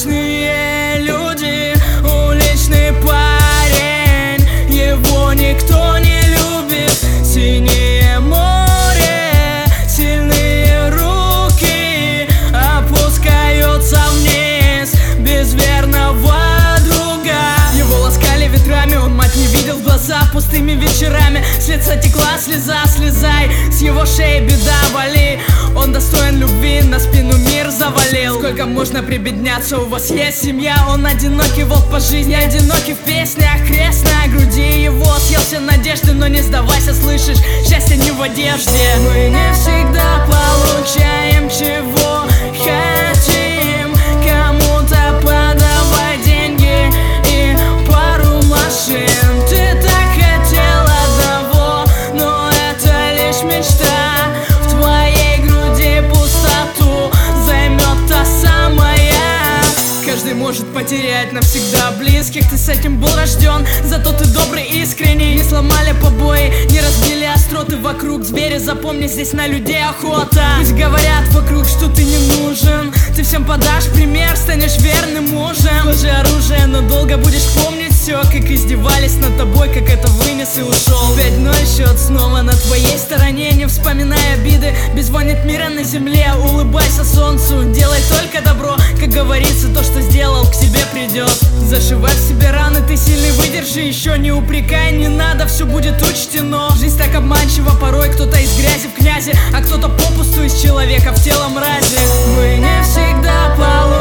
обычные люди. Уличный парень, его никто не любит. Синее море, сильные руки опускаются вниз без верного друга. Его ласкали ветрами, он мать не видел в глаза пустыми вечерами. С лица текла слеза, слезай, с его шеи беда, вали. Он достоин любви, на спину мир завалил. Сколько можно прибедняться, у вас есть семья. Он одинокий волк по жизни, одинокий в песнях. Крест на груди его, съел все надежды. Но не сдавайся, слышишь, счастье не в одежде. Мы не всегда получаем, чего хотим. Кому-то подавай деньги и пару машин. Ты так хотел одного, но это лишь мечта. В твоей груди пустоту займет та самая. Каждый может потерять навсегда близких. Ты с этим был рожден, зато ты добрый и искренний. Не сломали побои, не разбили остроты вокруг. Звери, запомни, здесь на людей охота. Пусть говорят вокруг, что ты не нужен. Ты всем подашь пример, станешь верным мужем. Сложи оружие, но долго будешь помнить все, как издевались над тобой, как это вынес и ушел. 5-0 счет снова на твоей стороне. Не вспоминай обиды, безвонит мира на земле. Улыбайся солнцу, делай только добро. Как говорится, то, что сделал, к тебе придет. Зашивай в себе раны, ты сильный, выдержи. Еще не упрекай, не надо, все будет учтено. Жизнь так обманчива, порой кто-то из грязи в князи, а кто-то попусту из человека в тело мрази. Мы не всегда получим